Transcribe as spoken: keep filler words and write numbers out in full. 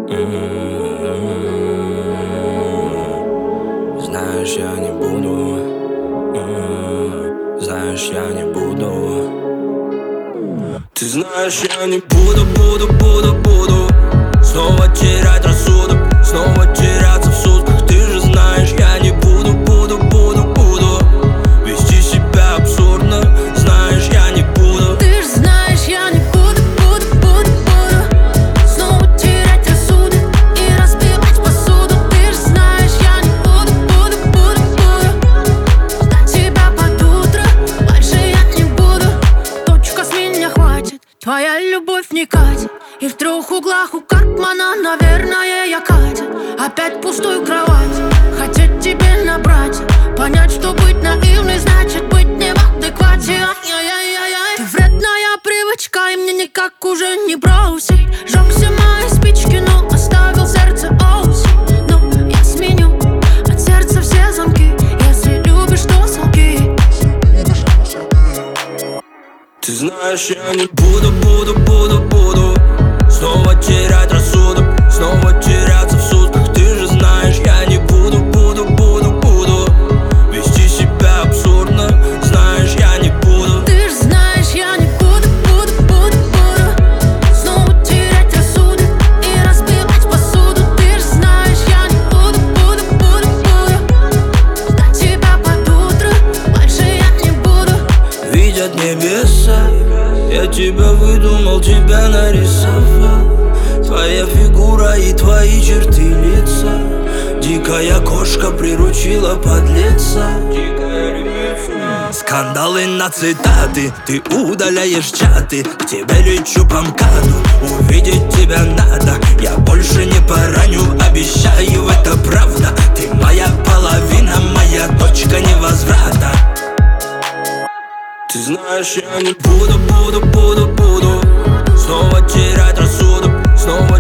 Знаешь, я не буду, знаешь, я не буду. Ты знаешь, я не буду, буду, буду, буду снова терять рассудок, снова теряться в сутках. Ты же знаешь, я не буду, буду, буду, буду вести себя абсурдно. Знаешь, я не буду. Ты же знаешь, я не буду, буду, буду, буду снова терять рассудок и разбивать посуду. Ты же знаешь, я не буду, буду, буду, буду ждать тебя под утро. Больше я не буду. Точка с меня хватит, твоя любовь не катит. И в трех углах у Карпмана, наверное, я Катя. Опять пустую кровать, хотеть тебе набрать, понять, что быть наивной значит быть не в адеквате. Ай-яй-яй-яй. Ты вредная привычка, и мне никак уже не бросить. Жёг все мои спички, но оставил сердце осень. Но я сменю от сердца все замки. Если любишь, то солги. Ты знаешь, я не буду, буду, буду, буду снова терять рассудок, снова теряться в сутках. Ты же знаешь, я не буду, буду, буду, буду вести себя абсурдно. Знаешь, я не буду. Ты же знаешь, я не буду, буду, буду, буду снова терять рассудок и разбивать посуду. Ты же знаешь, я не буду, буду, буду, буду ждать тебя под утро. Больше я не буду. Видят небеса, я тебя выдумал, тебя нарисовал. Твоя фигура и твои черты лица. Дикая кошка приручила подлеца. Скандалы на цитаты, ты удаляешь чаты. К тебе лечу по МКАДу, увидеть тебя надо. Я больше не пораню, обещаю, это правда. Ты моя половина, моя точка невозврата. Ты знаешь, я не буду, буду, буду, буду снова терять рассудок, снова